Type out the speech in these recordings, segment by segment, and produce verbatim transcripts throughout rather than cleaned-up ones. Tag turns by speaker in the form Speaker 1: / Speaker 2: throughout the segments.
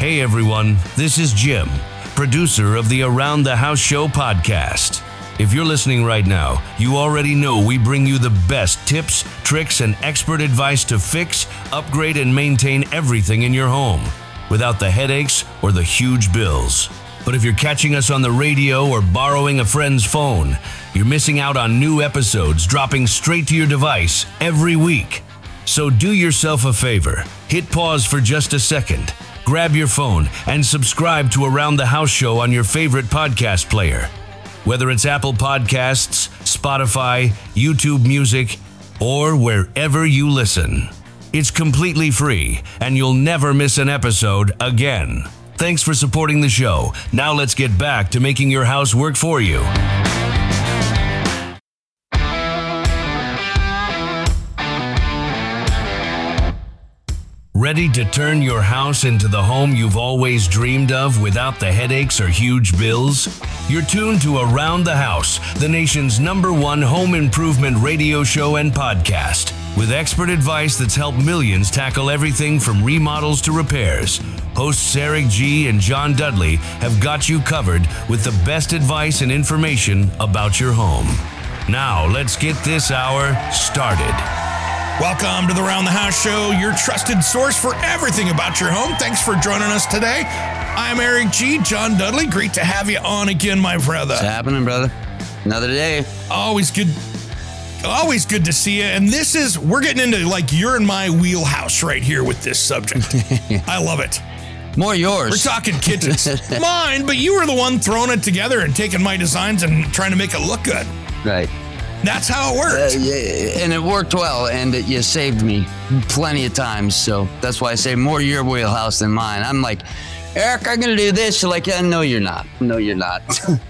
Speaker 1: Hey everyone, this is Jim, producer of the Around the House Show podcast. If you're listening right now, you already know we bring you the best tips, tricks, and expert advice to fix, upgrade, and maintain everything in your home without the headaches or the huge bills. But if you're catching us on the radio or borrowing a friend's phone, you're missing out on new episodes dropping straight to your device every week. So do yourself a favor, hit pause for just a second, grab your phone, and subscribe to Around the House Show on your favorite podcast player. Whether it's Apple Podcasts, Spotify, YouTube Music, or wherever you listen. It's completely free, and you'll never miss an episode again. Thanks for supporting the show. Now let's get back to making your house work for you. Ready to turn your house into the home you've always dreamed of without the headaches or huge bills? You're tuned to Around the House, the nation's number one home improvement radio show and podcast, with expert advice that's helped millions tackle everything from remodels to repairs. Hosts Eric G. and John Dudley have got you covered with the best advice and information about your home. Now, let's get this hour started.
Speaker 2: Welcome to the Around the House Show, your trusted source for everything about your home. Thanks for joining us today. I'm Eric G. John Dudley. Great to have you on again, my brother.
Speaker 3: What's happening, brother? Another day.
Speaker 2: Always good. Always good to see you. And this is, we're getting into like you're in my wheelhouse right here with this subject. I love it.
Speaker 3: More yours.
Speaker 2: We're talking kitchens. Mine, but you were the one throwing it together and taking my designs and trying to make it look good.
Speaker 3: Right.
Speaker 2: That's how it works.
Speaker 3: Uh, yeah, and it worked well, and it, you saved me plenty of times. So that's why I say more your wheelhouse than mine. I'm like, Eric, I'm going to do this. You're like, yeah, no, you're not. No, you're not.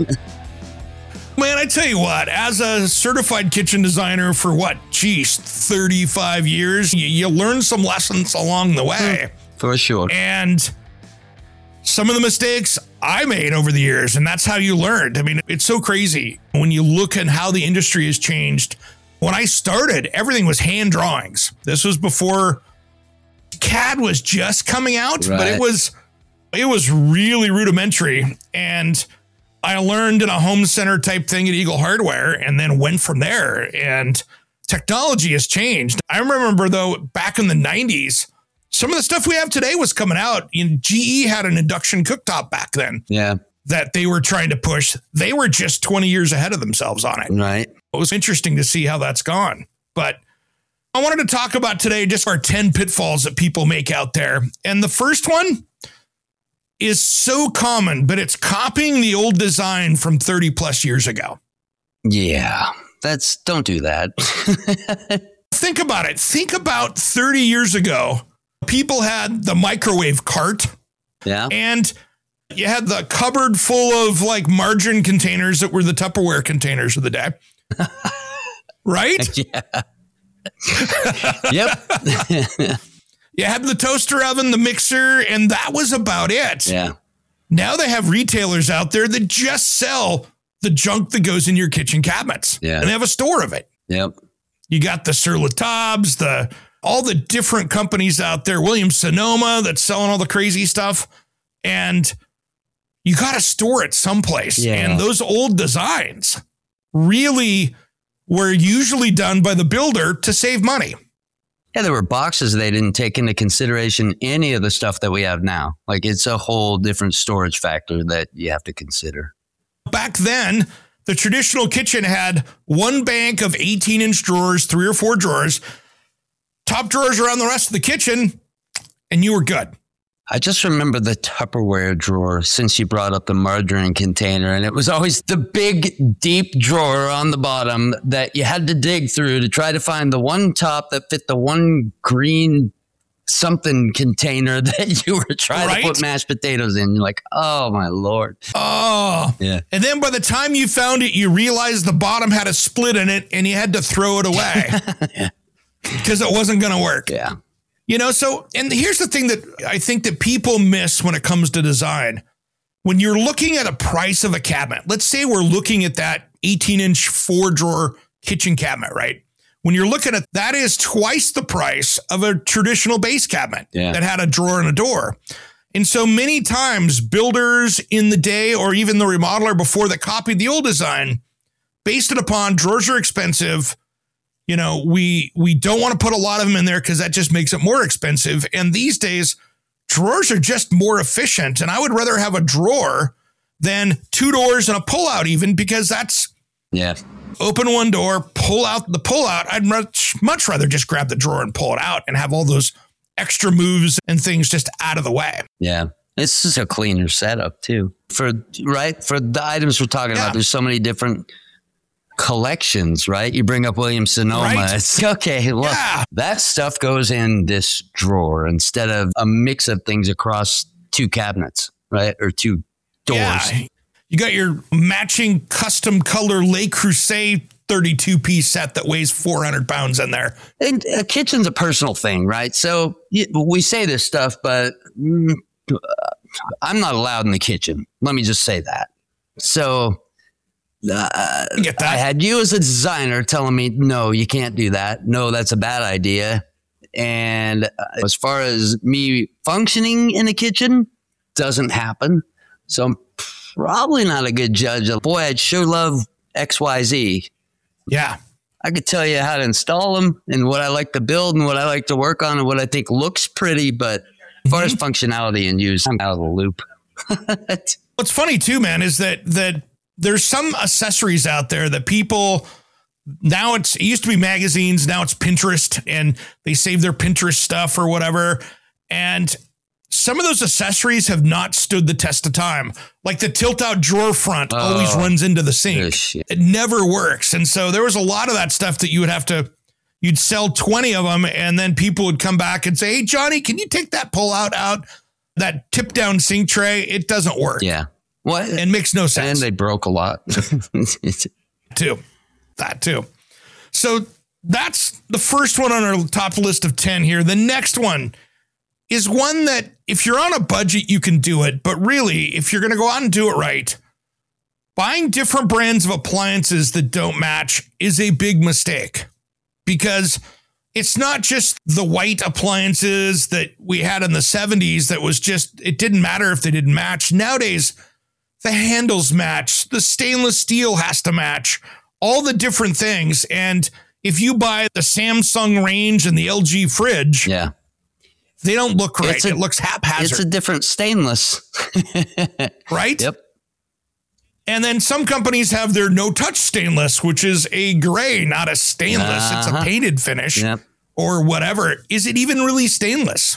Speaker 2: Man, I tell you what, as a certified kitchen designer for what, geez, thirty-five years, you, you learn some lessons along the way.
Speaker 3: For sure.
Speaker 2: And some of the mistakes I made over the years, and that's how you learned. I mean, it's so crazy when you look at how the industry has changed. When I started, everything was hand drawings. This was before C A D was just coming out,
Speaker 3: right.
Speaker 2: but it was it was really rudimentary. And I learned in a home center type thing at Eagle Hardware and then went from there. And technology has changed. I remember, though, back in the nineties, some of the stuff we have today was coming out. You know, G E had an induction cooktop back then.
Speaker 3: Yeah.
Speaker 2: That they were trying to push. They were just twenty years ahead of themselves on it.
Speaker 3: Right.
Speaker 2: It was interesting to see how that's gone. But I wanted to talk about today just our ten pitfalls that people make out there. And the first one is so common, but it's copying the old design from thirty plus years ago.
Speaker 3: Yeah. That's, don't do that.
Speaker 2: Think about it. Think about thirty years ago. People had the microwave cart.
Speaker 3: Yeah.
Speaker 2: And you had the cupboard full of like margarine containers that were the Tupperware containers of the day. Right?
Speaker 3: Yeah. Yep.
Speaker 2: You had the toaster oven, the mixer, and that was about it.
Speaker 3: Yeah.
Speaker 2: Now they have retailers out there that just sell the junk that goes in your kitchen cabinets.
Speaker 3: Yeah.
Speaker 2: And they have a store of it.
Speaker 3: Yep.
Speaker 2: You got the Sur La Tables, the all the different companies out there, Williams Sonoma that's selling all the crazy stuff. And you got to store it someplace.
Speaker 3: Yeah.
Speaker 2: And those old designs really were usually done by the builder to save money.
Speaker 3: Yeah, there were boxes they didn't take into consideration any of the stuff that we have now. Like it's a whole different storage factor that you have to consider.
Speaker 2: Back then, the traditional kitchen had one bank of eighteen inch drawers, three or four drawers, top drawers around the rest of the kitchen, and you were good.
Speaker 3: I just remember the Tupperware drawer since you brought up the margarine container, and it was always the big, deep drawer on the bottom that you had to dig through to try to find the one top that fit the one green something container that you were trying
Speaker 2: right?
Speaker 3: to put mashed potatoes in. You're like, oh, my Lord.
Speaker 2: Oh,
Speaker 3: yeah.
Speaker 2: And then by the time you found it, you realized the bottom had a split in it, and you had to throw it away because yeah. it wasn't going to work.
Speaker 3: Yeah.
Speaker 2: You know, so, and here's the thing that I think that people miss when it comes to design. When you're looking at a price of a cabinet, let's say we're looking at that eighteen inch four drawer kitchen cabinet, right? When you're looking at that is twice the price of a traditional base cabinet
Speaker 3: yeah.
Speaker 2: that had a drawer and a door. And so many times builders in the day or even the remodeler before that copied the old design based it upon drawers are expensive. You know, we we don't want to put a lot of them in there because that just makes it more expensive. And these days, drawers are just more efficient. And I would rather have a drawer than two doors and a pull-out even because that's
Speaker 3: yeah.
Speaker 2: Open one door, pull out the pull-out. I'd much, much rather just grab the drawer and pull it out and have all those extra moves and things just out of the way.
Speaker 3: Yeah. It's just a cleaner setup too. For right for the items we're talking
Speaker 2: yeah.
Speaker 3: about, there's so many different collections, right? You bring up Williams Sonoma. Right? It's okay. Look, yeah. that stuff goes in this drawer instead of a mix of things across two cabinets, right? Or two doors.
Speaker 2: Yeah. You got your matching custom color Le Creuset thirty-two piece set that weighs four hundred pounds in there.
Speaker 3: And a kitchen's a personal thing, right? So we say this stuff, but mm, I'm not allowed in the kitchen. Let me just say that. So uh, I, get that. I had you as a designer telling me, no, you can't do that. No, that's a bad idea. And as far as me functioning in the kitchen, doesn't happen. So I'm probably not a good judge of, boy, I'd sure love X Y Z.
Speaker 2: Yeah.
Speaker 3: I could tell you how to install them and what I like to build and what I like to work on and what I think looks pretty. But as far as functionality and use, I'm out of the loop.
Speaker 2: What's funny too, man, is that that there's some accessories out there that people now it's it used to be magazines. Now it's Pinterest and they save their Pinterest stuff or whatever. And some of those accessories have not stood the test of time. Like the tilt out drawer front oh, always runs into the sink. It never works. And so there was a lot of that stuff that you would have to, you'd sell twenty of them and then people would come back and say, hey, Johnny, can you take that pull out out, that tip down sink tray? It doesn't work.
Speaker 3: Yeah. What?
Speaker 2: And makes no sense.
Speaker 3: And they broke a lot.
Speaker 2: too. That too. So that's the first one on our top list of ten here. The next one is one that if you're on a budget, you can do it. But really, if you're going to go out and do it right, buying different brands of appliances that don't match is a big mistake because it's not just the white appliances that we had in the seventies that was just, it didn't matter if they didn't match. Nowadays, the handles match, the stainless steel has to match, all the different things. And if you buy the Samsung range and the L G fridge,
Speaker 3: yeah.
Speaker 2: they don't look right. A, it looks haphazard.
Speaker 3: It's a different stainless.
Speaker 2: Right?
Speaker 3: Yep.
Speaker 2: And then some companies have their no-touch stainless, which is a gray, not a stainless. Uh-huh. It's a painted finish yep. or whatever. Is it even really stainless?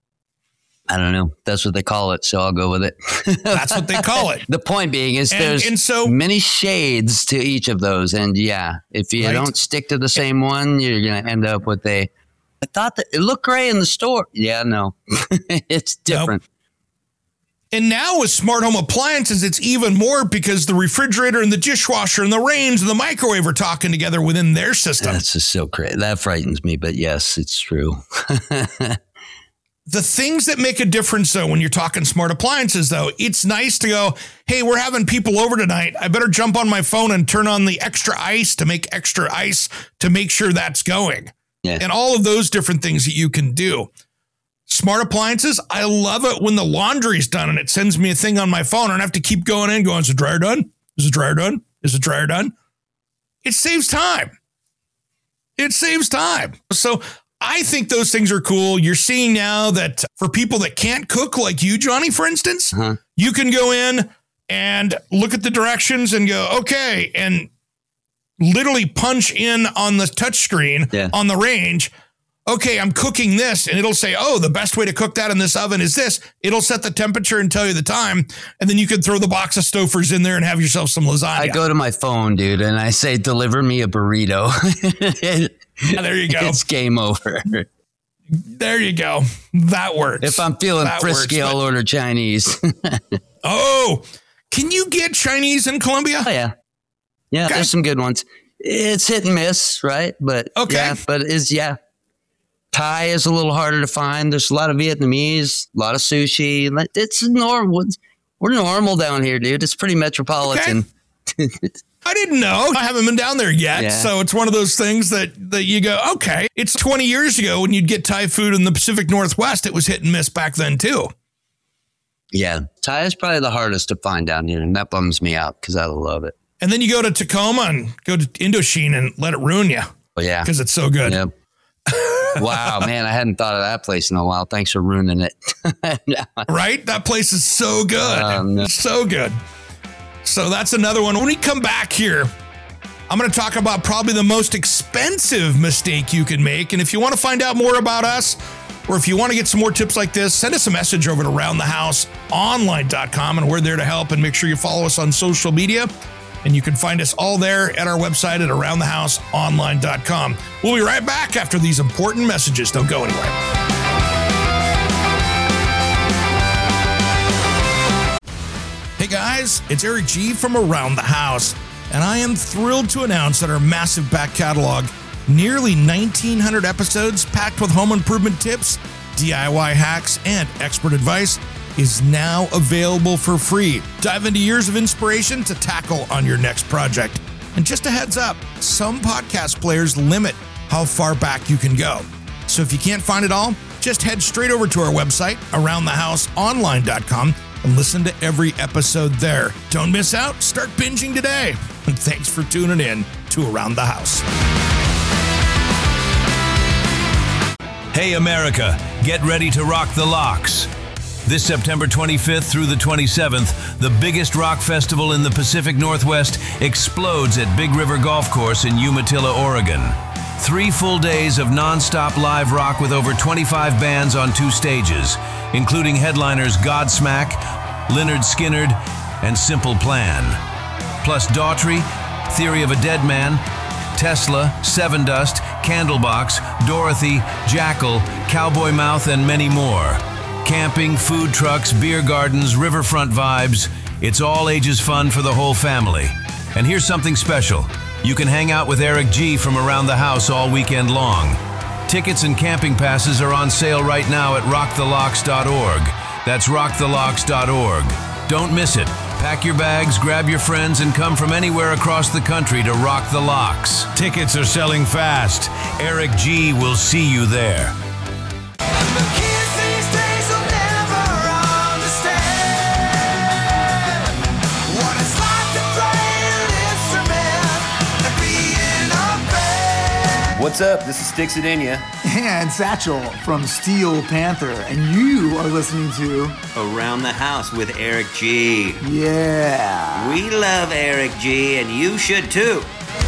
Speaker 3: I don't know. That's what they call it, so I'll go with it.
Speaker 2: That's what they call it.
Speaker 3: The point being is and, there's and so, many shades to each of those. And yeah, if you right? don't stick to the same one, you're going to end up with a, I thought that it looked gray in the store. Yeah, no, it's different. Nope.
Speaker 2: And now with smart home appliances, it's even more because the refrigerator and the dishwasher and the range and the microwave are talking together within their system.
Speaker 3: That's just so crazy. That frightens me, but yes, it's true.
Speaker 2: The things that make a difference, though, when you're talking smart appliances, though, it's nice to go, hey, we're having people over tonight. I better jump on my phone and turn on the extra ice to make extra ice to make sure that's going. Yeah. And all of those different things that you can do. Smart appliances, I love it when the laundry's done and it sends me a thing on my phone. I don't have to keep going in going, is the dryer done? Is the dryer done? Is the dryer done? It saves time. It saves time. So I think those things are cool. You're seeing now that for people that can't cook like you, Johnny, for instance, uh-huh. you can go in and look at the directions and go, okay, and literally punch in on the touch screen yeah. on the range. Okay, I'm cooking this, and it'll say, oh, the best way to cook that in this oven is this. It'll set the temperature and tell you the time, and then you can throw the box of Stouffer's in there and have yourself some lasagna.
Speaker 3: I go to my phone, dude, and I say, deliver me a burrito.
Speaker 2: Yeah, there you go.
Speaker 3: It's game over.
Speaker 2: There you go. That works.
Speaker 3: If I'm feeling that frisky, works, I'll order Chinese.
Speaker 2: Oh, can you get Chinese in Colombia?
Speaker 3: Oh, yeah. Yeah, okay. There's some good ones. It's hit and miss, right? But okay. yeah, but it's, yeah. Thai is a little harder to find. There's a lot of Vietnamese, a lot of sushi. It's normal. We're normal down here, dude. It's pretty metropolitan.
Speaker 2: Okay. I didn't know. I haven't been down there yet. Yeah. So it's one of those things that, that you go, okay. It's twenty years ago when you'd get Thai food in the Pacific Northwest. It was hit and miss back then, too.
Speaker 3: Yeah. Tie is probably the hardest to find down here, and that bums me out because I love it.
Speaker 2: And then you go to Tacoma and go to Indochine and let it ruin you.
Speaker 3: Oh, yeah.
Speaker 2: Because it's so good.
Speaker 3: Yep. Wow, man, I hadn't thought of that place in a while. Thanks for ruining it.
Speaker 2: Right? That place is so good.
Speaker 3: Um, no.
Speaker 2: So good. So that's another one. When we come back here, I'm going to talk about probably the most expensive mistake you can make. And if you want to find out more about us, or if you want to get some more tips like this, send us a message over to around the house online dot com, and we're there to help. And make sure you follow us on social media. And you can find us all there at our website at around the house online dot com. We'll be right back after these important messages. Don't go anywhere. Hey guys, it's Eric G from Around the House, and I am thrilled to announce that our massive back catalog, nearly nineteen hundred episodes packed with home improvement tips, D I Y hacks, and expert advice, is now available for free. Dive into years of inspiration to tackle on your next project. And just a heads up, some podcast players limit how far back you can go. So if you can't find it all, just head straight over to our website, around the house online dot com, and listen to every episode there. Don't miss out. Start binging today. And thanks for tuning in to Around the House.
Speaker 1: Hey America, get ready to rock the locks. This September twenty-fifth through the twenty-seventh, the biggest rock festival in the Pacific Northwest explodes at Big River Golf Course in Umatilla, Oregon. Three full days of non-stop live rock with over twenty-five bands on two stages, including headliners Godsmack, Lynyrd Skynyrd, and Simple Plan. Plus Daughtry, Theory of a Dead Man, Tesla, Seven Dust, Candlebox, Dorothy, Jackal, Cowboy Mouth, and many more. Camping, food trucks, beer gardens, riverfront vibes. It's all ages fun for the whole family. And here's something special. You can hang out with Eric G from Around the House all weekend long. Tickets and camping passes are on sale right now at rock the locks dot org. That's rock the locks dot org. Don't miss it. Pack your bags, grab your friends, and come from anywhere across the country to rock the locks. Tickets are selling fast. Eric G will see you there.
Speaker 4: What's up? This is Sticks Adenia.
Speaker 5: And Satchel from Steel Panther. And you are listening to
Speaker 6: Around the House with Eric G.
Speaker 5: Yeah.
Speaker 6: We love Eric G, and you should too.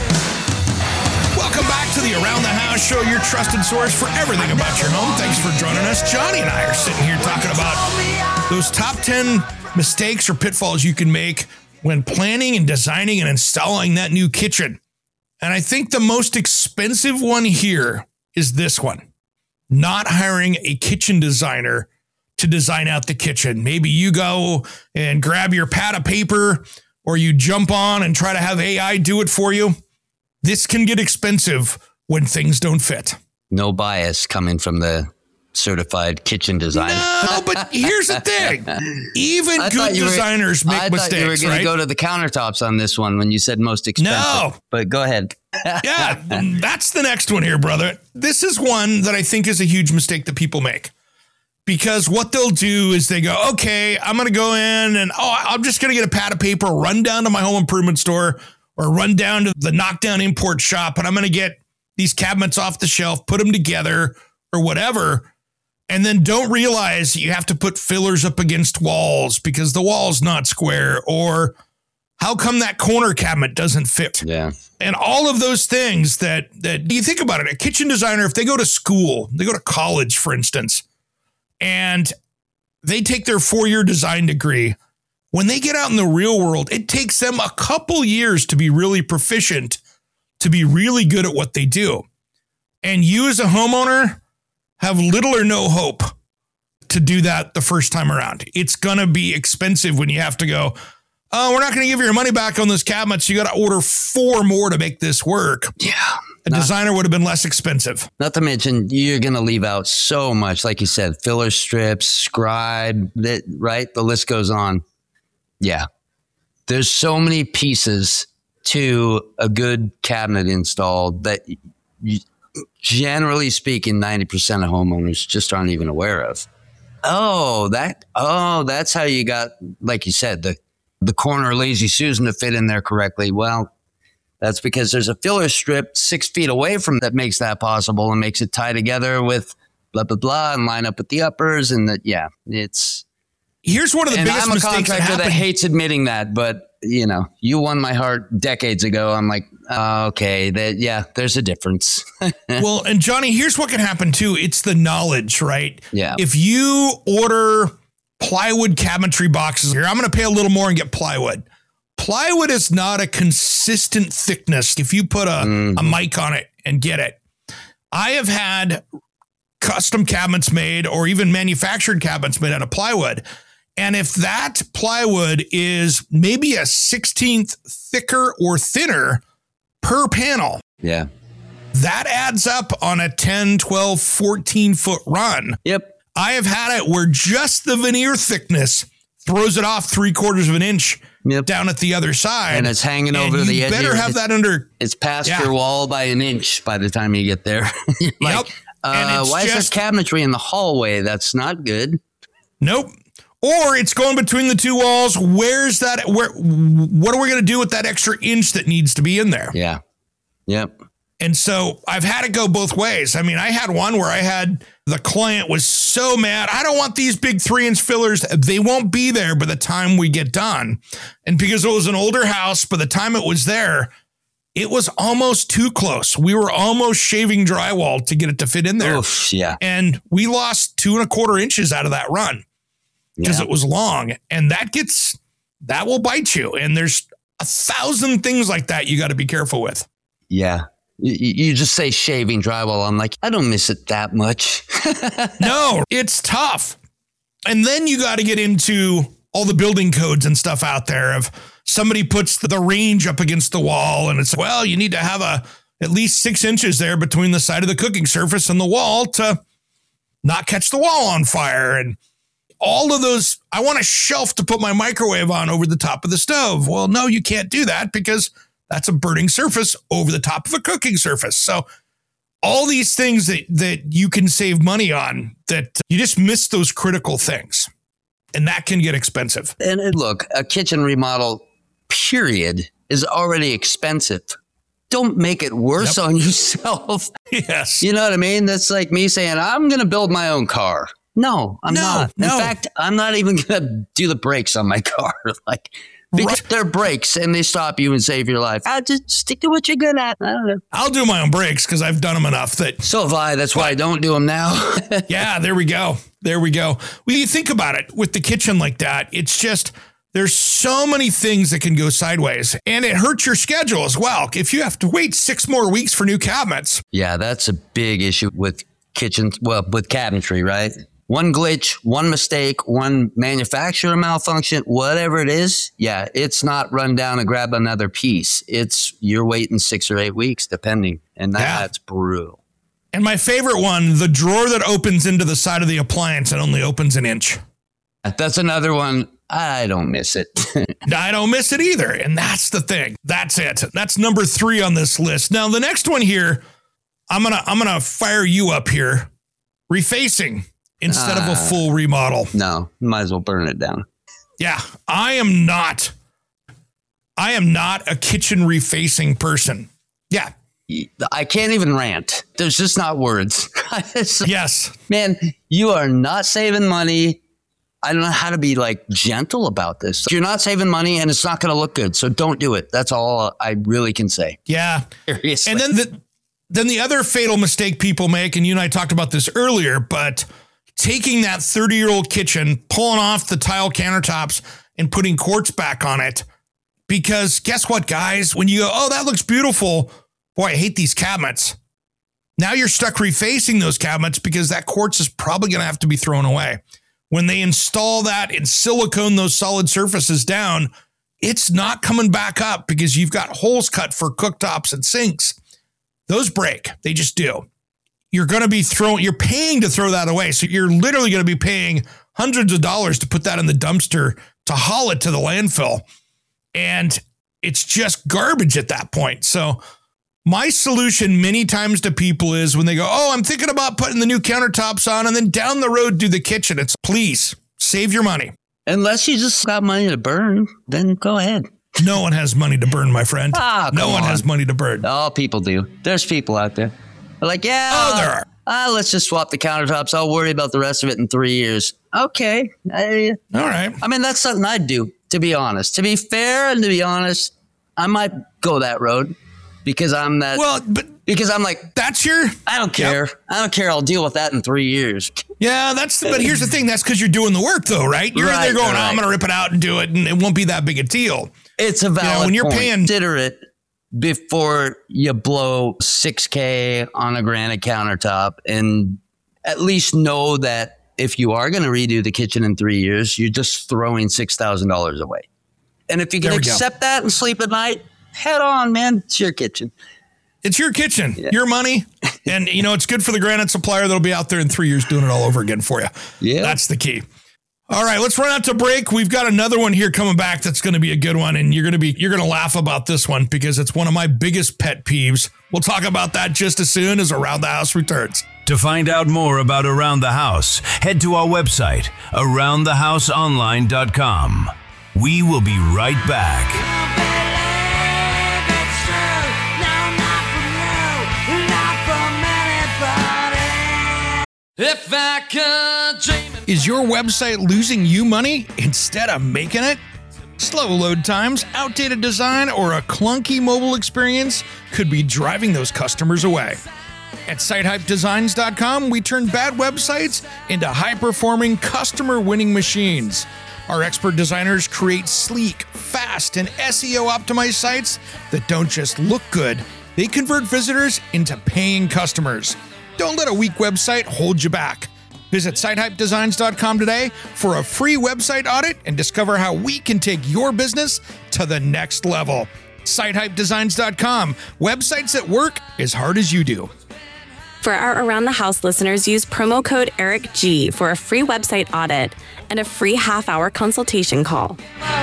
Speaker 2: Welcome back to the Around the House show, your trusted source for everything about your home. Thanks for joining us. Johnny and I are sitting here talking about those top ten mistakes or pitfalls you can make when planning and designing and installing that new kitchen. And I think the most expensive one here is this one. Not hiring a kitchen designer to design out the kitchen. Maybe you go and grab your pad of paper, or you jump on and try to have A I do it for you. This can get expensive when things don't fit.
Speaker 3: No bias coming from the certified kitchen designer.
Speaker 2: No, but here's the thing. Even
Speaker 3: I
Speaker 2: good
Speaker 3: you were-
Speaker 2: designers make
Speaker 3: I
Speaker 2: mistakes,
Speaker 3: thought you were going
Speaker 2: right?
Speaker 3: to go to the countertops on this one when you said most expensive.
Speaker 2: No.
Speaker 3: But go ahead.
Speaker 2: Yeah, that's the next one here, brother. This is one that I think is a huge mistake that people make. Because what they'll do is they go, okay, I'm going to go in and, oh, I'm just going to get a pad of paper, run down to my home improvement store, or run down to the knockdown import shop, and I'm going to get these cabinets off the shelf, put them together, or whatever. And then don't realize you have to put fillers up against walls because the wall's not square, or how come that corner cabinet doesn't fit?
Speaker 3: Yeah.
Speaker 2: And all of those things that, that you think about it, a kitchen designer, if they go to school, they go to college, for instance, and they take their four-year design degree, when they get out in the real world, it takes them a couple years to be really proficient, to be really good at what they do. And you as a homeowner have little or no hope to do that the first time around. It's going to be expensive when you have to go, oh, we're not going to give you your money back on those cabinets. You got to order four more to make this work.
Speaker 3: Yeah.
Speaker 2: A
Speaker 3: Not,
Speaker 2: designer would have been less expensive.
Speaker 3: not to mention, you're going to leave out so much. Like you said, filler strips, scribe, that, right? The list goes on. Yeah. There's so many pieces to a good cabinet install that you, generally speaking, ninety percent of homeowners just aren't even aware of. Oh, that, oh, that's how you got, like you said, the, the corner Lazy Susan to fit in there correctly. Well, that's because there's a filler strip six feet away from that makes that possible and makes it tie together with blah, blah, blah, and line up with the uppers. And that, yeah, it's.
Speaker 2: Here's one of the
Speaker 3: and
Speaker 2: biggest
Speaker 3: I'm a
Speaker 2: mistakes that
Speaker 3: contractor
Speaker 2: happen.
Speaker 3: that hates admitting that, but you know, you won my heart decades ago. I'm like, uh, okay, that, yeah, there's a difference.
Speaker 2: Well, and Johnny, here's what can happen too. It's the knowledge, right?
Speaker 3: Yeah.
Speaker 2: If you order plywood cabinetry boxes here, I'm going to pay a little more and get plywood. Plywood is not a consistent thickness. If you put a, mm. a mic on it and get it, I have had custom cabinets made or even manufactured cabinets made out of plywood. And if that plywood is maybe a sixteenth thicker or thinner per panel,
Speaker 3: yeah,
Speaker 2: that adds up on a ten, twelve, fourteen foot run.
Speaker 3: Yep.
Speaker 2: I have had it where just the veneer thickness throws it off three quarters of an inch yep. down at the other side.
Speaker 3: And it's hanging
Speaker 2: and
Speaker 3: over
Speaker 2: you
Speaker 3: the edge.
Speaker 2: better have that under.
Speaker 3: It's past
Speaker 2: yeah.
Speaker 3: your wall by an inch by the time you get there. like,
Speaker 2: yep.
Speaker 3: uh, why just, is there cabinetry in the hallway? That's not good.
Speaker 2: Nope. Or it's going between the two walls. Where's that? Where? What are we going to do with that extra inch that needs to be in there?
Speaker 3: Yeah. Yep.
Speaker 2: And so I've had it go both ways. I mean, I had one where I had the client was so mad. I don't want these big three inch fillers. They won't be there by the time we get done. And because it was an older house, by the time it was there, it was almost too close. We were almost shaving drywall to get it to fit in there.
Speaker 3: Oof, yeah.
Speaker 2: And we lost two and a quarter inches out of that run. Because yeah. it was long, and that gets, that will bite you. And there's a thousand things like that you got to be careful with.
Speaker 3: Yeah. You, you just say shaving drywall. I'm like, I don't miss it that much.
Speaker 2: No, it's tough. And then you got to get into all the building codes and stuff out there of somebody puts the range up against the wall and it's, well, you need to have a at least six inches there between the side of the cooking surface and the wall to not catch the wall on fire. And all of those, I want a shelf to put my microwave on over the top of the stove. Well, no, you can't do that because that's a burning surface over the top of a cooking surface. So all these things that, that you can save money on, that you just miss those critical things. And that can get expensive.
Speaker 3: And look, a kitchen remodel, period, is already expensive. Don't make it worse yep. on yourself.
Speaker 2: Yes.
Speaker 3: You know what I mean? That's like me saying, I'm going to build my own car. No, I'm
Speaker 2: no,
Speaker 3: not. In
Speaker 2: no.
Speaker 3: fact, I'm not even going to do the brakes on my car. like, because right. they're brakes and they stop you and save your life. I just stick to what you're good at. I don't know.
Speaker 2: I'll do my own brakes because I've done them enough that.
Speaker 3: So have I. That's why I don't do them now.
Speaker 2: Yeah, there we go. There we go. When you think about it with the kitchen like that, it's just, there's so many things that can go sideways and it hurts your schedule as well. If you have to wait six more weeks for new cabinets.
Speaker 3: Yeah, that's a big issue with kitchens. Well, with cabinetry, right? One glitch, one mistake, one manufacturer malfunction, whatever it is. Yeah, it's not run down and grab another piece. It's you're waiting six or eight weeks, depending. And that, yeah. that's brutal.
Speaker 2: And my favorite one, the drawer that opens into the side of the appliance and only opens an inch.
Speaker 3: That's another one. I don't miss it.
Speaker 2: I don't miss it either. And that's the thing. That's it. That's number three on this list. Now, the next one here, I'm going to I'm going to fire you up here. Refacing. Instead uh, of a full remodel.
Speaker 3: No, might as well burn it down.
Speaker 2: Yeah, I am not. I am not a kitchen refacing person. Yeah.
Speaker 3: I can't even rant. There's just not words.
Speaker 2: Yes.
Speaker 3: Man, you are not saving money. I don't know how to be like gentle about this. You're not saving money and it's not going to look good. So don't do it. That's all I really can say.
Speaker 2: Yeah.
Speaker 3: Seriously.
Speaker 2: And then the, then the other fatal mistake people make, and you and I talked about this earlier, but taking that thirty-year-old kitchen, pulling off the tile countertops and putting quartz back on it. Because guess what, guys? When you go, oh, that looks beautiful. Boy, I hate these cabinets. Now you're stuck refacing those cabinets because that quartz is probably going to have to be thrown away. When they install that and silicone those solid surfaces down, it's not coming back up because you've got holes cut for cooktops and sinks. Those break. They just do. You're going to be throwing, you're paying to throw that away. So you're literally going to be paying hundreds of dollars to put that in the dumpster to haul it to the landfill. And it's just garbage at that point. So My solution many times to people is when they go, oh, I'm thinking about putting the new countertops on and then down the road do the kitchen. It's please save your money.
Speaker 3: Unless you just got money to burn, then go ahead.
Speaker 2: No one has money to burn, my friend.
Speaker 3: Oh,
Speaker 2: no one
Speaker 3: on.
Speaker 2: has money to burn.
Speaker 3: All people do. There's people out there. They're like, yeah.
Speaker 2: Oh, there are.
Speaker 3: Uh, let's just swap the countertops. I'll worry about the rest of it in three years. Okay. I,
Speaker 2: All right.
Speaker 3: I mean, that's something I'd do, to be honest. To be fair and to be honest, I might go that road because I'm that.
Speaker 2: Well, but
Speaker 3: because I'm like,
Speaker 2: that's your.
Speaker 3: I don't care. Yep. I don't care. I'll deal with that in three years.
Speaker 2: Yeah, that's. The, but here's the thing. That's because you're doing the work, though, right? You're
Speaker 3: right,
Speaker 2: in there going,
Speaker 3: right.
Speaker 2: oh, I'm going to rip it out and do it, and it won't be that big a deal.
Speaker 3: It's a valid
Speaker 2: you know, when you're
Speaker 3: point.
Speaker 2: paying.
Speaker 3: Consider it before you blow six K on a granite countertop, and at least know that if you are going to redo the kitchen in three years, you're just throwing six thousand dollars away. And if you can accept go. that and sleep at night, head on, man. It's your kitchen.
Speaker 2: It's your kitchen, yeah. your money. And, you know, it's good for the granite supplier that'll be out there in three years doing it all over again for you.
Speaker 3: Yeah.
Speaker 2: That's the key. All right, let's run out to break. We've got another one here coming back that's going to be a good one. And you're going to be, you're going to laugh about this one because it's one of my biggest pet peeves. We'll talk about that just as soon as Around the House returns.
Speaker 1: To find out more about Around the House, head to our website, around the house online dot com. We will be right back.
Speaker 2: If I could dream. Is your website losing you money instead of making it? Slow load times, outdated design, or a clunky mobile experience could be driving those customers away. At site hype designs dot com, we turn bad websites into high-performing, customer-winning machines. Our expert designers create sleek, fast, and S E O-optimized sites that don't just look good, they convert visitors into paying customers. Don't let a weak website hold you back. Visit site hype designs dot com today for a free website audit and discover how we can take your business to the next level. site hype designs dot com. Websites that work as hard as you do.
Speaker 7: For our Around the House listeners, use promo code Eric G for a free website audit and a free half-hour consultation call.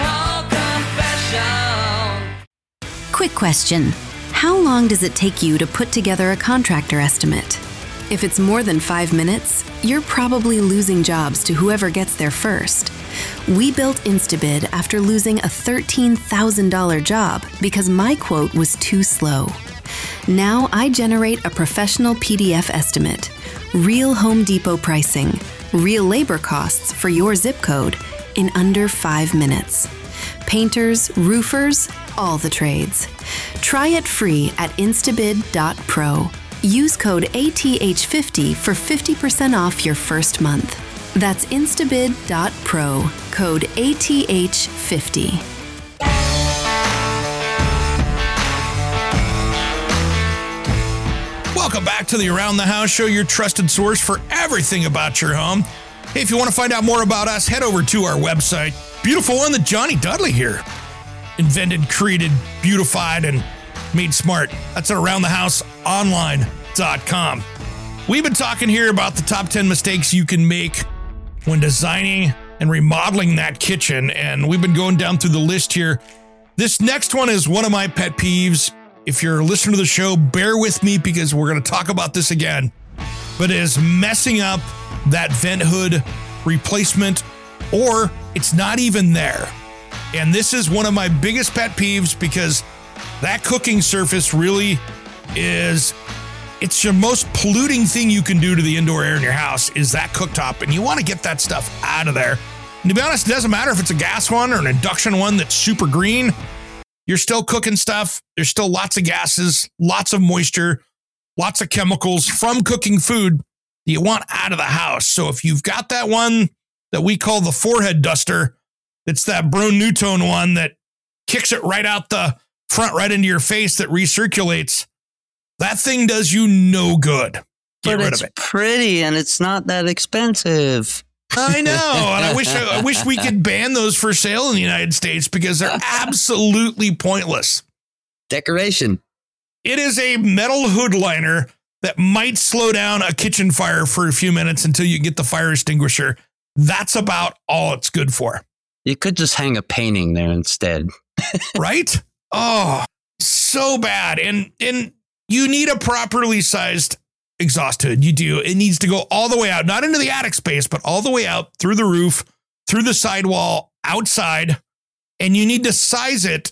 Speaker 8: Quick question. How long does it take you to put together a contractor estimate? If it's more than five minutes, you're probably losing jobs to whoever gets there first. We built Instabid after losing a thirteen thousand dollars job because my quote was too slow. Now I generate a professional P D F estimate, real Home Depot pricing, real labor costs for your zip code in under five minutes. Painters, roofers, all the trades. Try it free at instabid dot pro. Use code A T H fifty for fifty percent off your first month. That's instabid dot pro, code A T H fifty.
Speaker 2: Welcome back to the Around the House Show, your trusted source for everything about your home. Hey, if you want to find out more about us, head over to our website. Beautiful one that Johnny Dudley here invented, created, beautified, and made smart. That's at around the house online dot com. We've been talking here about the top ten mistakes you can make when designing and remodeling that kitchen, and we've been going down through the list here. This next one is one of my pet peeves. If you're listening to the show, bear with me because we're going to talk about this again, but it is messing up that vent hood replacement, or it's not even there. And this is one of my biggest pet peeves because that cooking surface really is, it's your most polluting thing you can do to the indoor air in your house is that cooktop. And you want to get that stuff out of there. And to be honest, it doesn't matter if it's a gas one or an induction one that's super green. You're still cooking stuff. There's still lots of gases, lots of moisture, lots of chemicals from cooking food that you want out of the house. So if you've got that one that we call the forehead duster, it's that Broan-NuTone one that kicks it right out the front, right into your face that recirculates. That thing does you no good. Get
Speaker 3: but
Speaker 2: rid
Speaker 3: it's
Speaker 2: of it.
Speaker 3: Pretty and it's not that expensive.
Speaker 2: I know. And I wish I wish we could ban those for sale in the United States because they're absolutely pointless.
Speaker 3: Decoration.
Speaker 2: It is a metal hood liner that might slow down a kitchen fire for a few minutes until you get the fire extinguisher. That's about all it's good for.
Speaker 3: You could just hang a painting there instead.
Speaker 2: Right? Oh, so bad. And and you need a properly sized exhaust hood. You do. It needs to go all the way out, not into the attic space, but all the way out through the roof, through the sidewall, outside. And you need to size it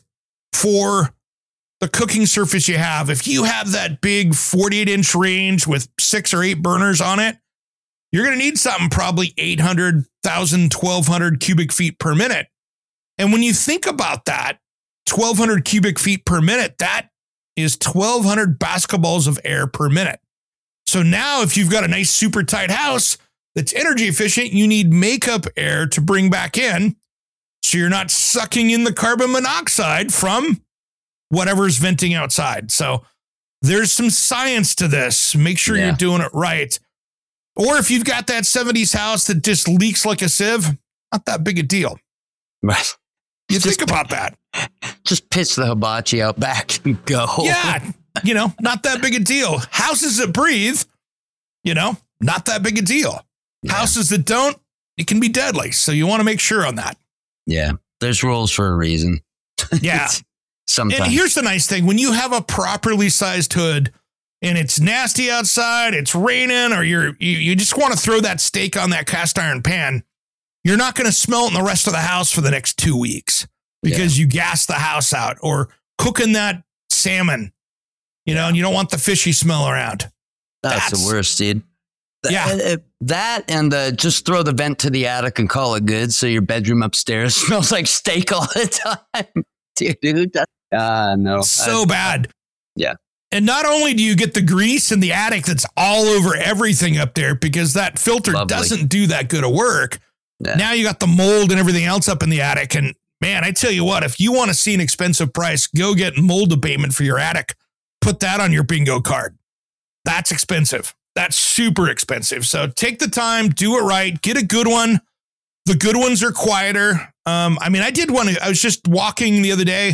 Speaker 2: for the cooking surface you have. If you have that big forty-eight inch range with six or eight burners on it, you're going to need something probably eight hundred, one thousand, twelve hundred cubic feet per minute. And when you think about that, twelve hundred cubic feet per minute, that is twelve hundred basketballs of air per minute. So now if you've got a nice super tight house that's energy efficient, you need makeup air to bring back in. So you're not sucking in the carbon monoxide from whatever's venting outside. So there's some science to this. Make sure yeah. you're doing it right. Or if you've got that seventies house that just leaks like a sieve, not that big a deal.
Speaker 3: Right.
Speaker 2: You
Speaker 3: just,
Speaker 2: think about that.
Speaker 3: Just pitch the hibachi out back and go.
Speaker 2: Yeah. You know, not that big a deal. Houses that breathe, you know, not that big a deal. Yeah. Houses that don't, it can be deadly. So you want to make sure on that.
Speaker 3: Yeah. There's rules for a reason.
Speaker 2: Yeah.
Speaker 3: Sometimes.
Speaker 2: And here's the nice thing. When you have a properly sized hood and it's nasty outside, it's raining, or you're, you, you just want to throw that steak on that cast iron pan, you're not going to smell it in the rest of the house for the next two weeks because yeah. you gas the house out, or cooking that salmon, you know, and you don't want the fishy smell around.
Speaker 3: That's, That's the worst, dude. That,
Speaker 2: yeah.
Speaker 3: That and uh, just throw the vent to the attic and call it good. So your bedroom upstairs smells like steak all the time. Dude, that, uh, no.
Speaker 2: So
Speaker 3: I,
Speaker 2: bad.
Speaker 3: Yeah.
Speaker 2: And not only do you get the grease in the attic that's all over everything up there because that filter Lovely. doesn't do that good of work. Yeah. Now you got the mold and everything else up in the attic. And man, I tell you what, if you want to see an expensive price, go get mold abatement for your attic. Put that on your bingo card. That's expensive. That's super expensive. So take the time, do it right, get a good one. The good ones are quieter. Um, I mean, I did one. I was just walking the other day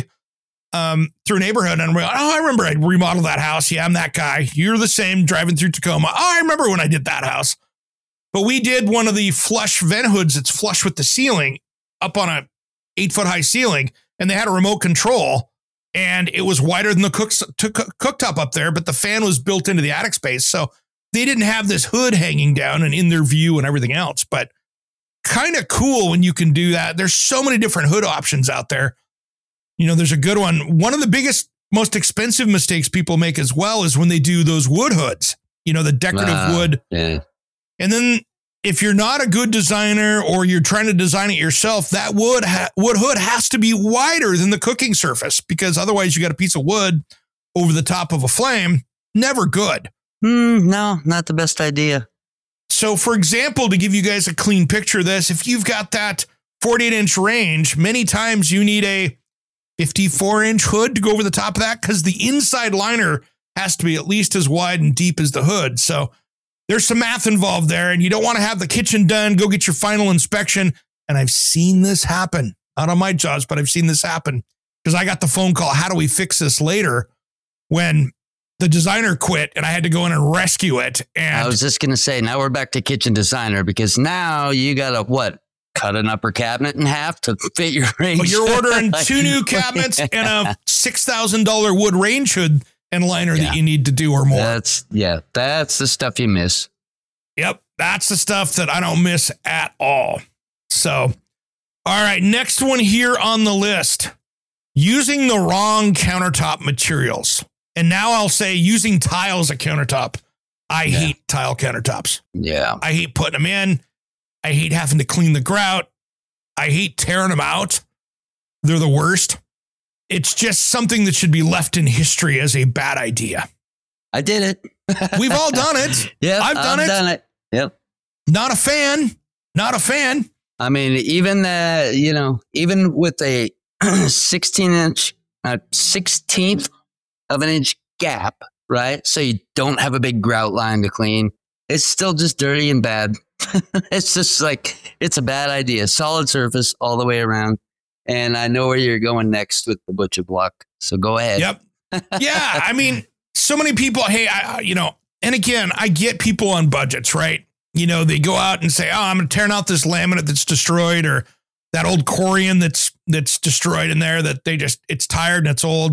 Speaker 2: um, through a neighborhood and I'm like, oh, I remember I remodeled that house. Yeah, I'm that guy. You're the same driving through Tacoma. Oh, I remember when I did that house. But we did one of the flush vent hoods that's flush with the ceiling up on a eight foot high ceiling. And they had a remote control and it was wider than the cooks, to, cooktop up there. But the fan was built into the attic space. So they didn't have this hood hanging down and in their view and everything else. But kind of cool when you can do that. There's so many different hood options out there. You know, there's a good one. One of the biggest, most expensive mistakes people make as well is when they do those wood hoods, you know, the decorative uh, wood.
Speaker 3: Yeah.
Speaker 2: And then if you're not a good designer or you're trying to design it yourself, that wood ha- wood hood has to be wider than the cooking surface because otherwise you got a piece of wood over the top of a flame. Never good.
Speaker 3: Mm, no, not the best idea.
Speaker 2: So, for example, to give you guys a clean picture of this, if you've got that forty-eight inch range, many times you need a fifty-four inch hood to go over the top of that because the inside liner has to be at least as wide and deep as the hood. So there's some math involved there, and you don't want to have the kitchen done, go get your final inspection. And I've seen this happen, not on my jobs, but I've seen this happen because I got the phone call, how do we fix this later, when the designer quit and I had to go in and rescue it. And
Speaker 3: I was just going to say, now we're back to kitchen designer because now you got to what? Cut an upper cabinet in half to fit your range.
Speaker 2: Well, you're ordering two new cabinets and a six thousand dollars wood range hood and liner yeah. that you need to do or more.
Speaker 3: That's yeah. That's the stuff you miss.
Speaker 2: Yep. That's the stuff that I don't miss at all. So, all right. Next one here on the list, using the wrong countertop materials. And now I'll say using tile as a countertop. I yeah. hate tile countertops.
Speaker 3: Yeah.
Speaker 2: I hate putting them in. I hate having to clean the grout. I hate tearing them out. They're the worst. It's just something that should be left in history as a bad idea.
Speaker 3: I did it.
Speaker 2: We've all done it.
Speaker 3: Yeah,
Speaker 2: I've done
Speaker 3: I've
Speaker 2: it.
Speaker 3: done it. Yep.
Speaker 2: Not a fan. Not a fan.
Speaker 3: I mean, even uh, you know, even with a sixteen inch, uh, sixteenth of an inch gap, right? So you don't have a big grout line to clean. It's still just dirty and bad. It's just like, it's a bad idea. Solid surface all the way around. And I know where you're going next with the butcher block. So go ahead.
Speaker 2: Yep. Yeah. I mean, so many people, hey, I, you know, and again, I get people on budgets, right? You know, they go out and say, oh, I'm going to tear out this laminate that's destroyed, or that old Corian that's, that's destroyed in there that they just, it's tired and it's old.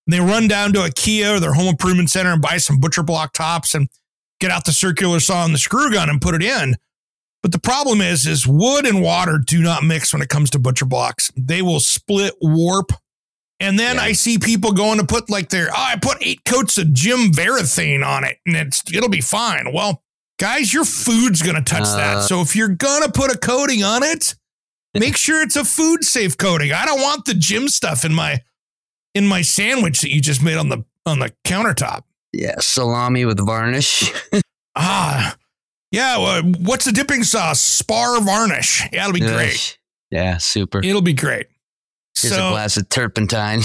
Speaker 2: They run down to IKEA or their home improvement center and buy some butcher block tops and get out the circular saw and the screw gun and put it in. But the problem is, is wood and water do not mix when it comes to butcher blocks. They will split, warp. And then yeah. I see people going to put like their, oh, I put eight coats of Jim Varathane on it and it's it'll be fine. Well, guys, your food's going to touch uh, that. So if you're going to put a coating on it, make sure it's a food safe coating. I don't want the Jim stuff in my in my sandwich that you just made on the on the countertop.
Speaker 3: Yeah, salami with varnish.
Speaker 2: ah, yeah. Well, what's the dipping sauce? Spar varnish. Yeah, it'll be
Speaker 3: Ugh.
Speaker 2: great.
Speaker 3: Yeah, super.
Speaker 2: It'll be great.
Speaker 3: Here's
Speaker 2: so,
Speaker 3: a glass of turpentine.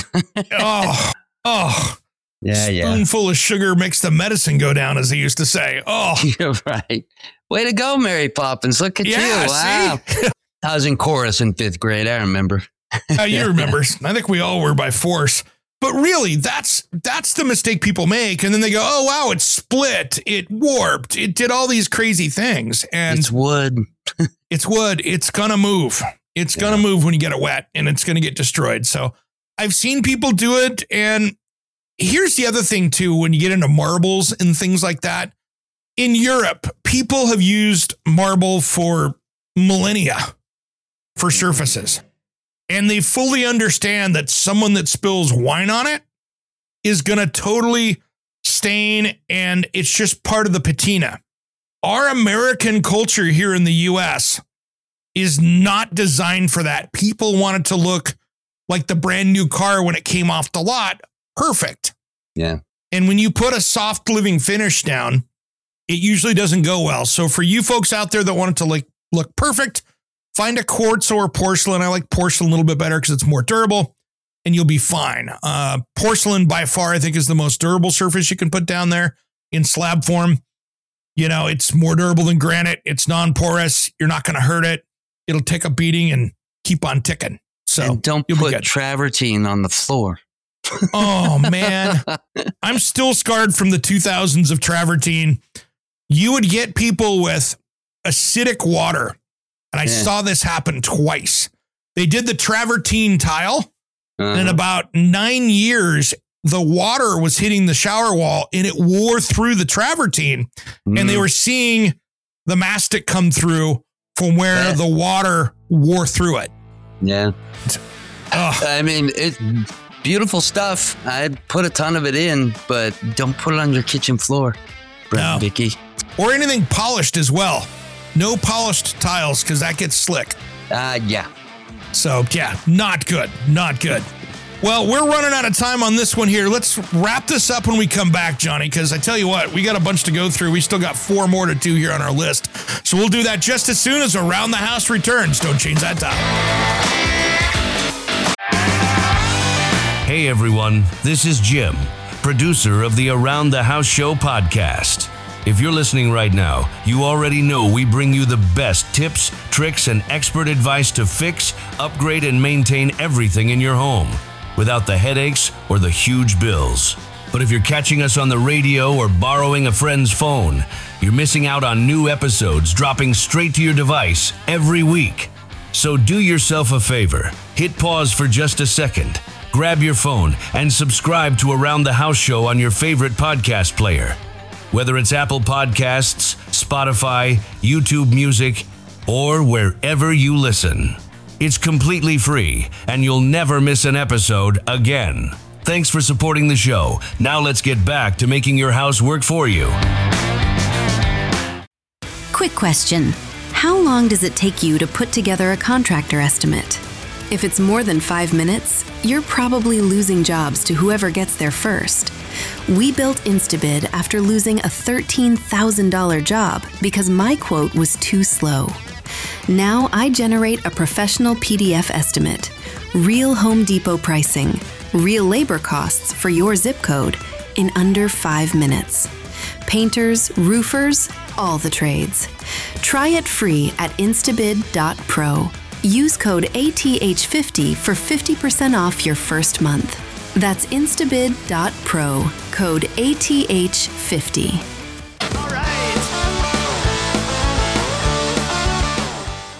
Speaker 2: oh, oh.
Speaker 3: Yeah, yeah.
Speaker 2: Spoonful of sugar makes the medicine go down, as they used to say. Oh,
Speaker 3: you're right. Way to go, Mary Poppins. Look at
Speaker 2: yeah,
Speaker 3: you. Wow. I was in chorus in fifth grade. I remember.
Speaker 2: uh, you remember. I think we all were by force. But really, that's that's the mistake people make. And then they go, oh, wow, it split. It warped. It did all these crazy things. And
Speaker 3: it's wood.
Speaker 2: It's wood. It's going to move. It's yeah. going to move when you get it wet and it's going to get destroyed. So I've seen people do it. And here's the other thing, too, when you get into marbles and things like that. In Europe, people have used marble for millennia for surfaces. And they fully understand that someone that spills wine on it is going to totally stain, and it's just part of the patina. Our American culture here in the U S is not designed for that. People want it to look like the brand new car when it came off the lot. Perfect.
Speaker 3: Yeah.
Speaker 2: And when you put a soft living finish down, it usually doesn't go well. So for you folks out there that want it to like look perfect, find a quartz or porcelain. I like porcelain a little bit better because it's more durable, and you'll be fine. Uh, porcelain, by far, I think, is the most durable surface you can put down there in slab form. You know, it's more durable than granite. It's non-porous. You're not going to hurt it. It'll take a beating and keep on ticking. So
Speaker 3: and don't put travertine on the floor.
Speaker 2: Oh, man. I'm still scarred from the two thousands of travertine. You would get people with acidic water. And I yeah. saw this happen twice. They did the travertine tile. Uh-huh. And in about nine years, the water was hitting the shower wall and it wore through the travertine. Mm. And they were seeing the mastic come through from where yeah. the water wore through it.
Speaker 3: Yeah. Ugh. I mean, it's beautiful stuff. I'd put a ton of it in, but don't put it on your kitchen floor, Brent no. Vicky.
Speaker 2: Or anything polished as well. No polished tiles because that gets slick.
Speaker 3: Uh, yeah.
Speaker 2: So, yeah, not good. Not good. Well, we're running out of time on this one here. Let's wrap this up when we come back, Johnny, because I tell you what, we got a bunch to go through. We still got four more to do here on our list. So we'll do that just as soon as Around the House returns. Don't change that dial.
Speaker 1: Hey, everyone. This is Jim, producer of the Around the House Show podcast. If you're listening right now, you already know we bring you the best tips, tricks, and expert advice to fix, upgrade, and maintain everything in your home without the headaches or the huge bills. But if you're catching us on the radio or borrowing a friend's phone, you're missing out on new episodes dropping straight to your device every week. So do yourself a favor, hit pause for just a second, grab your phone, and subscribe to Around the House Show on your favorite podcast player. Whether it's Apple Podcasts, Spotify, YouTube Music, or wherever you listen. It's completely free, and you'll never miss an episode again. Thanks for supporting the show. Now let's get back to making your house work for you.
Speaker 8: Quick question. How long does it take you to put together a contractor estimate? If it's more than five minutes, you're probably losing jobs to whoever gets there first. We built Instabid after losing a thirteen thousand dollars job because my quote was too slow. Now I generate a professional P D F estimate, real Home Depot pricing, real labor costs for your zip code in under five minutes. Painters, roofers, all the trades. Try it free at instabid dot pro. Use code A T H fifty for fifty percent off your first month. That's instabid dot pro, code A T H fifty.
Speaker 2: All right.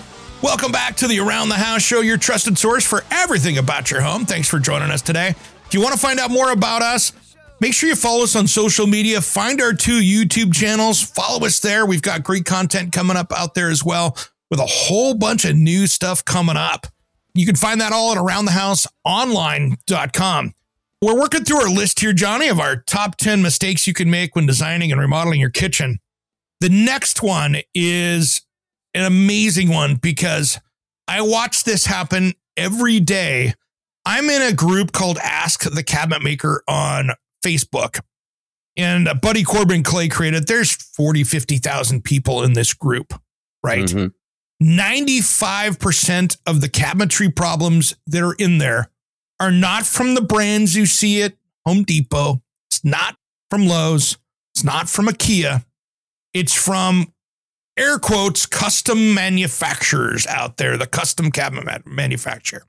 Speaker 2: Welcome back to the Around the House Show, your trusted source for everything about your home. Thanks for joining us today. If you want to find out more about us, make sure you follow us on social media. Find our two YouTube channels. Follow us there. We've got great content coming up out there as well, with a whole bunch of new stuff coming up. You can find that all at around the house online dot com. We're working through our list here, Johnny, of our top ten mistakes you can make when designing and remodeling your kitchen. The next one is an amazing one because I watch this happen every day. I'm in a group called Ask the Cabinet Maker on Facebook, and Buddy Corbin Clay created. There's forty, fifty thousand people in this group, right? Mm-hmm. ninety-five percent of the cabinetry problems that are in there are not from the brands you see at Home Depot. It's not from Lowe's. It's not from IKEA. It's from, air quotes, custom manufacturers out there, the custom cabinet manufacturer.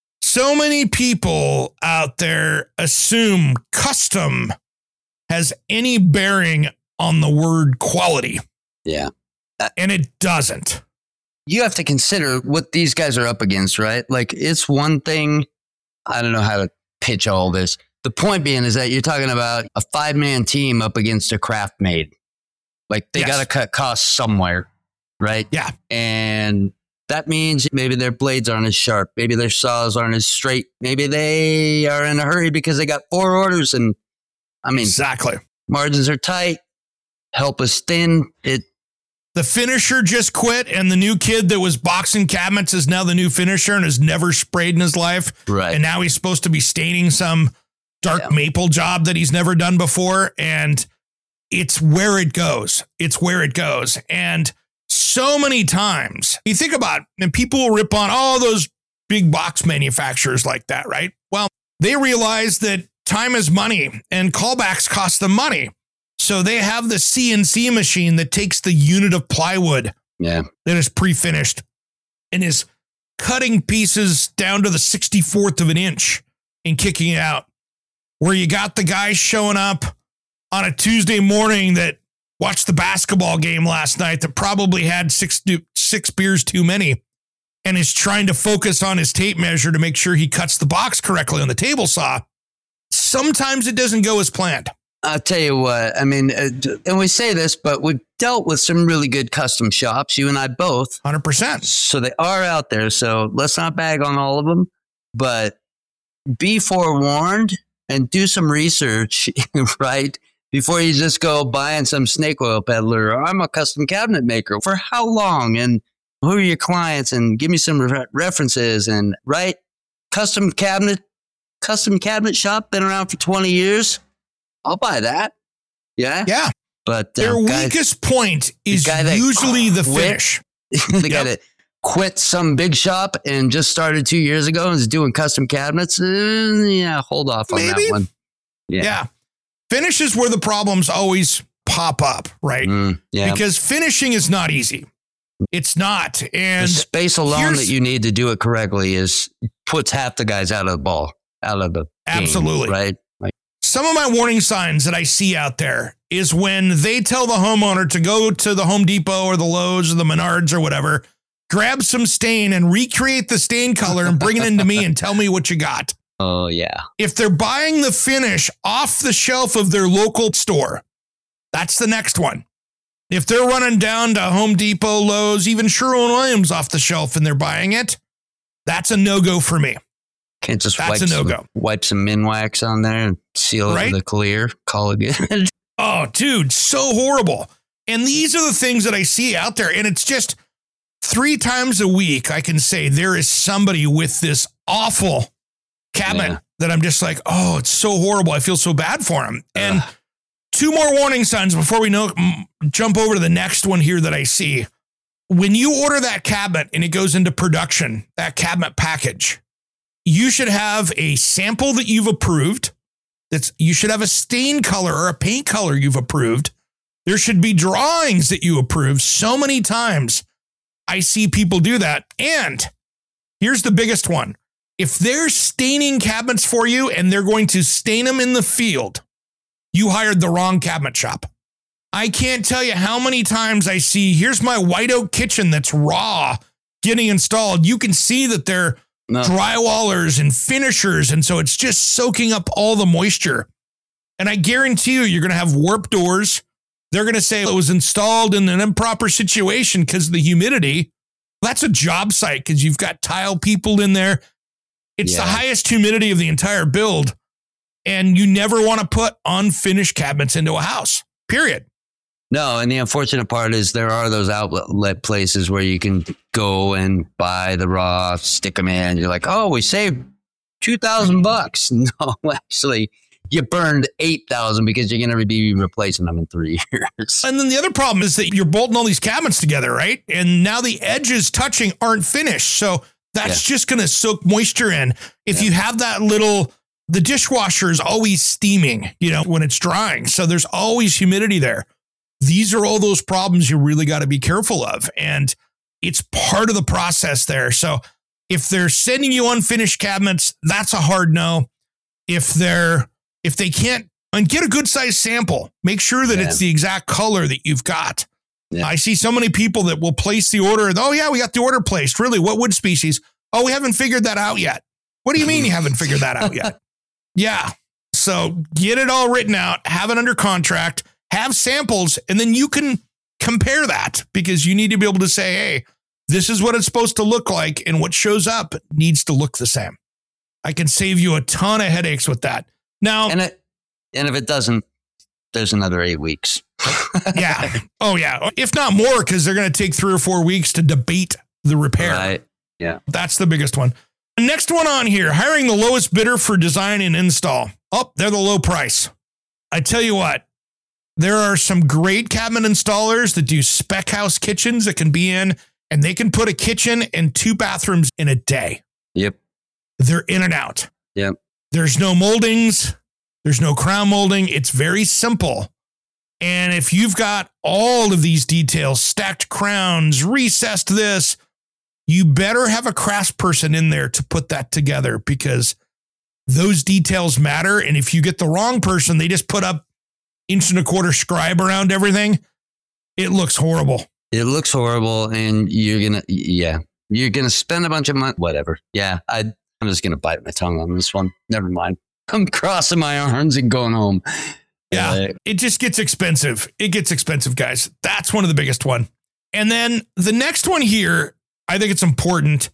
Speaker 2: So many people out there assume custom has any bearing on the word quality.
Speaker 3: Yeah.
Speaker 2: Uh, and it doesn't.
Speaker 3: You have to consider what these guys are up against, right? Like, it's one thing. I don't know how to pitch all this. The point being is that you're talking about a five-man team up against a craft made. Like, they yes. got to cut costs somewhere, right?
Speaker 2: Yeah.
Speaker 3: And that means maybe their blades aren't as sharp. Maybe their saws aren't as straight. Maybe they are in a hurry because they got four orders. And I mean,
Speaker 2: exactly.
Speaker 3: Margins are tight. Help us thin. It.
Speaker 2: The finisher just quit, and the new kid that was boxing cabinets is now the new finisher and has never sprayed in his life.
Speaker 3: Right.
Speaker 2: And now he's supposed to be staining some dark yeah. maple job that he's never done before. And it's where it goes. It's where it goes. And so many times you think about, and people will rip on all those big box manufacturers like that, right? Well, they realize that time is money and callbacks cost them money. So they have the C N C machine that takes the unit of plywood
Speaker 3: yeah.
Speaker 2: that is pre-finished and is cutting pieces down to the sixty-fourth of an inch and kicking it out. Where you got the guy showing up on a Tuesday morning that watched the basketball game last night that probably had six, six beers too many and is trying to focus on his tape measure to make sure he cuts the box correctly on the table saw. Sometimes it doesn't go as planned.
Speaker 3: I'll tell you what, I mean, uh, and we say this, but we've dealt with some really good custom shops, you and I both.
Speaker 2: one hundred percent.
Speaker 3: So they are out there. So let's not bag on all of them, but be forewarned and do some research, right? Before you just go buying some snake oil peddler, or I'm a custom cabinet maker. For how long? And who are your clients? And give me some re- references. And right, custom cabinet, custom cabinet shop, been around for twenty years. I'll buy that. Yeah.
Speaker 2: Yeah.
Speaker 3: But uh,
Speaker 2: their
Speaker 3: guy,
Speaker 2: weakest point is usually the
Speaker 3: quit,
Speaker 2: finish.
Speaker 3: the yep. guy that quit some big shop and just started two years ago and is doing custom cabinets. Uh, yeah. Hold off on
Speaker 2: Maybe.
Speaker 3: that one.
Speaker 2: Yeah. yeah. Finish is where the problems always pop up, right?
Speaker 3: Mm, yeah.
Speaker 2: Because finishing is not easy. It's not. And
Speaker 3: the space alone that you need to do it correctly is puts half the guys out of the ball, out of the game,
Speaker 2: absolutely.
Speaker 3: Right? Like,
Speaker 2: some of my warning signs that I see out there is when they tell the homeowner to go to the Home Depot or the Lowe's or the Menards or whatever, grab some stain and recreate the stain color and bring it into me and tell me what you got.
Speaker 3: Oh, yeah.
Speaker 2: If they're buying the finish off the shelf of their local store, that's the next one. If they're running down to Home Depot, Lowe's, even Sherwin-Williams off the shelf and they're buying it, that's a no-go for me.
Speaker 3: Can't just
Speaker 2: that's
Speaker 3: wipe,
Speaker 2: a no-go.
Speaker 3: Some, wipe some Minwax on there and seal
Speaker 2: right?
Speaker 3: it with a clear, call it good.
Speaker 2: Oh, dude, so horrible. And these are the things that I see out there. And it's just three times a week I can say there is somebody with this awful cabinet yeah. that I'm just like, oh, it's so horrible. I feel so bad for him. And uh. two more warning signs before we know, jump over to the next one here that I see. When you order that cabinet and it goes into production, that cabinet package, you should have a sample that you've approved. That's you should have a stain color or a paint color you've approved. There should be drawings that you approve. So many times I see people do that. And here's the biggest one. If they're staining cabinets for you and they're going to stain them in the field, you hired the wrong cabinet shop. I can't tell you how many times I see, here's my white oak kitchen that's raw getting installed. You can see that they're
Speaker 3: No.
Speaker 2: drywallers and finishers. And so it's just soaking up all the moisture. And I guarantee you, you're going to have warped doors. They're going to say it was installed in an improper situation because of the humidity. That's a job site because you've got tile people in there. It's
Speaker 3: Yeah.
Speaker 2: the highest humidity of the entire build. And you never want to put unfinished cabinets into a house, period.
Speaker 3: No, and the unfortunate part is there are those outlet places where you can go and buy the raw, stick them in. You're like, oh, we saved two thousand bucks. No, actually, you burned eight thousand because you're going to be replacing them in three years.
Speaker 2: And then the other problem is that you're bolting all these cabinets together, right? And now the edges touching aren't finished. So that's yeah. just going to soak moisture in. If yeah. you have that little, the dishwasher is always steaming, you know, when it's drying. So there's always humidity there. These are all those problems you really got to be careful of. And it's part of the process there. So if they're sending you unfinished cabinets, that's a hard no. If they're, if they can't, and get a good size sample, make sure that yeah. it's the exact color that you've got. Yeah. I see so many people that will place the order. And, oh yeah, we got the order placed. Really? What wood species? Oh, we haven't figured that out yet. What do you mean you haven't figured that out yet? Yeah. So get it all written out, have it under contract, have samples, and then you can compare that because you need to be able to say, hey, this is what it's supposed to look like. And what shows up needs to look the same. I can save you a ton of headaches with that. Now,
Speaker 3: and it, and if it doesn't, there's another eight weeks.
Speaker 2: yeah. Oh yeah. If not more, because they're going to take three or four weeks to debate the repair.
Speaker 3: Right. Yeah.
Speaker 2: That's the biggest one. Next one on here, hiring the lowest bidder for design and install. Oh, they're the low price. I tell you what, there are some great cabinet installers that do spec house kitchens that can be in, and they can put a kitchen and two bathrooms in a day.
Speaker 3: Yep.
Speaker 2: They're in and out.
Speaker 3: Yep.
Speaker 2: There's no moldings. There's no crown molding. It's very simple. And if you've got all of these details, stacked crowns, recessed this, you better have a craftsperson in there to put that together because those details matter. And if you get the wrong person, they just put up inch and a quarter scribe around everything. It looks horrible.
Speaker 3: It looks horrible. And you're going to, yeah, you're going to spend a bunch of money, whatever. Yeah. I, I'm just going to bite my tongue on this one. Never mind. I'm crossing my arms and going home.
Speaker 2: Yeah. Uh, it just gets expensive. It gets expensive, guys. That's one of the biggest one. And then the next one here, I think it's important,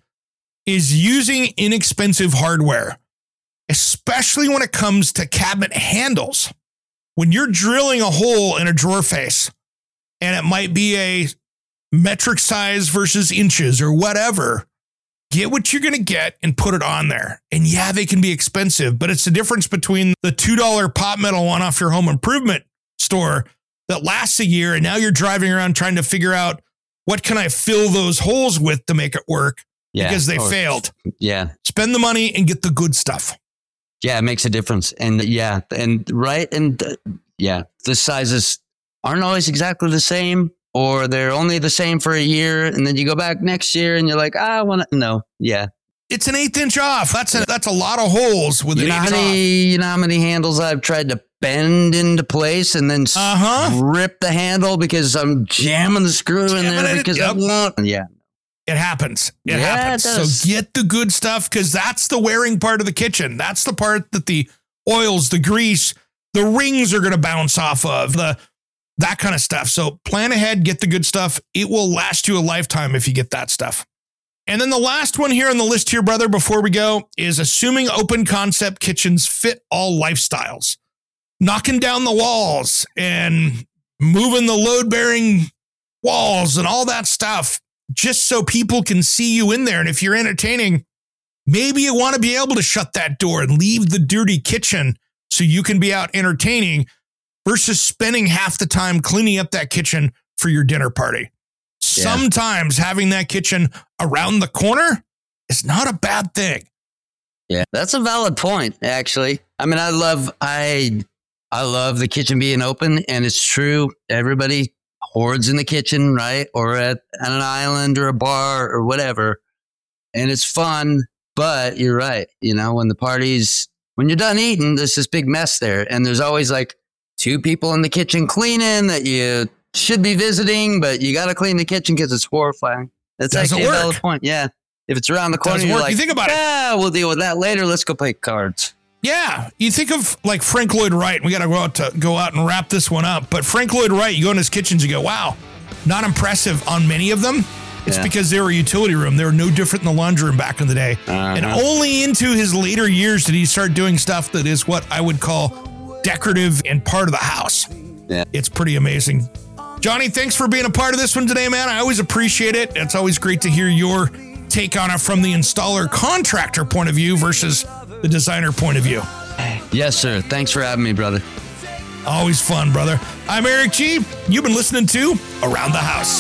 Speaker 2: is using inexpensive hardware, especially when it comes to cabinet handles. When you're drilling a hole in a drawer face, and it might be a metric size versus inches or whatever, get what you're going to get and put it on there. And yeah, they can be expensive, but it's the difference between the two dollar pot metal one off your home improvement store that lasts a year, and now you're driving around trying to figure out, what can I fill those holes with to make it work? Yeah. Because they oh, failed.
Speaker 3: Yeah.
Speaker 2: Spend the money and get the good stuff.
Speaker 3: Yeah, it makes a difference. And yeah, and right. And uh, yeah, the sizes aren't always exactly the same, or they're only the same for a year. And then you go back next year and you're like, ah, I want to, no. Yeah.
Speaker 2: It's an eighth inch off. That's a, that's a lot of holes with
Speaker 3: you
Speaker 2: an
Speaker 3: know
Speaker 2: eighth
Speaker 3: how many,
Speaker 2: off.
Speaker 3: You know how many handles I've tried to bend into place and then uh-huh. rip the handle because I'm jamming the screw jamming in there because yep. I want. Yeah.
Speaker 2: It happens. It
Speaker 3: yeah,
Speaker 2: happens.
Speaker 3: It
Speaker 2: so get the good stuff because that's the wearing part of the kitchen. That's the part that the oils, the grease, the rings are going to bounce off of, the that kind of stuff. So plan ahead, get the good stuff. It will last you a lifetime if you get that stuff. And then the last one here on the list here, brother, before we go, is assuming open concept kitchens fit all lifestyles. Knocking down the walls and moving the load-bearing walls and all that stuff just so people can see you in there. And if you're entertaining, maybe you want to be able to shut that door and leave the dirty kitchen so you can be out entertaining versus spending half the time cleaning up that kitchen for your dinner party. Yeah. Sometimes having that kitchen around the corner is not a bad thing.
Speaker 3: Yeah, that's a valid point, actually. I mean, I love, I... I love the kitchen being open, and it's true. Everybody hoards in the kitchen, right? Or at, at an island or a bar or whatever. And it's fun, but you're right. You know, when the party's, when you're done eating, there's this big mess there. And there's always like two people in the kitchen cleaning that you should be visiting, but you got to clean the kitchen because it's horrifying. That's
Speaker 2: Doesn't
Speaker 3: actually a
Speaker 2: work.
Speaker 3: valid point. Yeah. If it's around the corner,
Speaker 2: Doesn't
Speaker 3: you're
Speaker 2: work.
Speaker 3: like,
Speaker 2: You think about it.
Speaker 3: yeah, we'll deal with that later. Let's go play cards.
Speaker 2: Yeah, you think of like Frank Lloyd Wright. We got to go out to go out and wrap this one up. But Frank Lloyd Wright, you go in his kitchens, you go, wow, not impressive on many of them. It's
Speaker 3: Yeah.
Speaker 2: because they were a utility room. They were no different than the laundry room back in the day.
Speaker 3: Uh-huh.
Speaker 2: And only into his later years did he start doing stuff that is what I would call decorative and part of the house.
Speaker 3: Yeah.
Speaker 2: It's pretty amazing. Johnny, thanks for being a part of this one today, man. I always appreciate it. It's always great to hear your take on it from the installer contractor point of view versus the designer point of view.
Speaker 3: Yes, sir. Thanks for having me, brother.
Speaker 2: Always fun, brother. I'm Eric G. You've been listening to Around the House.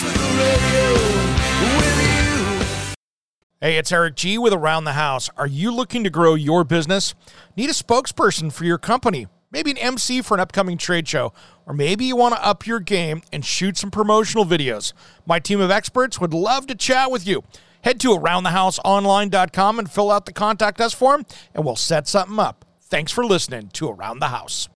Speaker 2: Hey, it's Eric G. with Around the House. Are you looking to grow your business? Need a spokesperson for your company? Maybe an M C for an upcoming trade show? Or maybe you want to up your game and shoot some promotional videos? My team of experts would love to chat with you. Head to around the house online dot com and fill out the Contact Us form, and we'll set something up. Thanks for listening to Around the House.